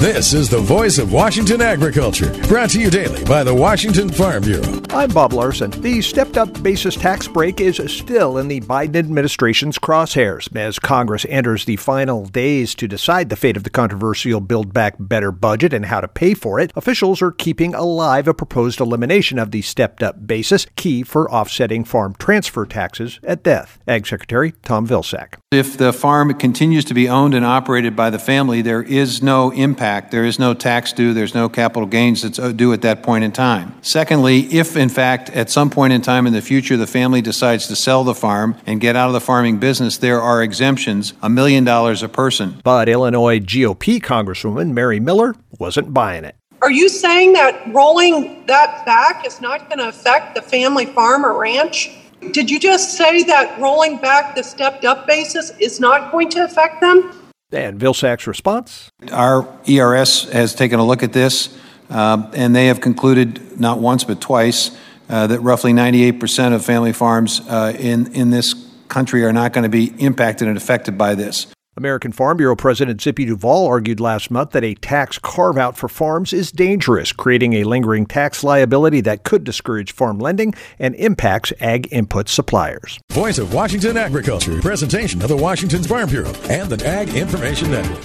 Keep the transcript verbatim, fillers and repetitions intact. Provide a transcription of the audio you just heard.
This is the voice of Washington agriculture, brought to you daily by the Washington Farm Bureau. I'm Bob Larson. The stepped-up basis tax break is still in the Biden administration's crosshairs as Congress enters the final days to decide the fate of the controversial Build Back Better budget and how to pay for it. Officials are keeping alive a proposed elimination of the stepped-up basis, key for offsetting farm transfer taxes at death. Ag Secretary Tom Vilsack. If the farm continues to be owned and operated by the family, there is no impact. There is no tax due. There's no capital gains that's due at that point in time. Secondly, if in fact at some point in time in the future the family decides to sell the farm and get out of the farming business, there are exemptions, a million dollars a person. But Illinois G O P Congresswoman Mary Miller wasn't buying it. Are you saying that rolling that back is not going to affect the family farm or ranch? Did you just say that rolling back the stepped-up basis is not going to affect them? And Vilsack's response? Our E R S has taken a look at this, uh, and they have concluded not once but twice uh, that roughly ninety-eight percent of family farms uh, in, in this country are not going to be impacted and affected by this. American Farm Bureau President Zippy Duvall argued last month that a tax carve-out for farms is dangerous, creating a lingering tax liability that could discourage farm lending and impacts ag input suppliers. Voice of Washington agriculture, presentation of the Washington Farm Bureau and the Ag Information Network.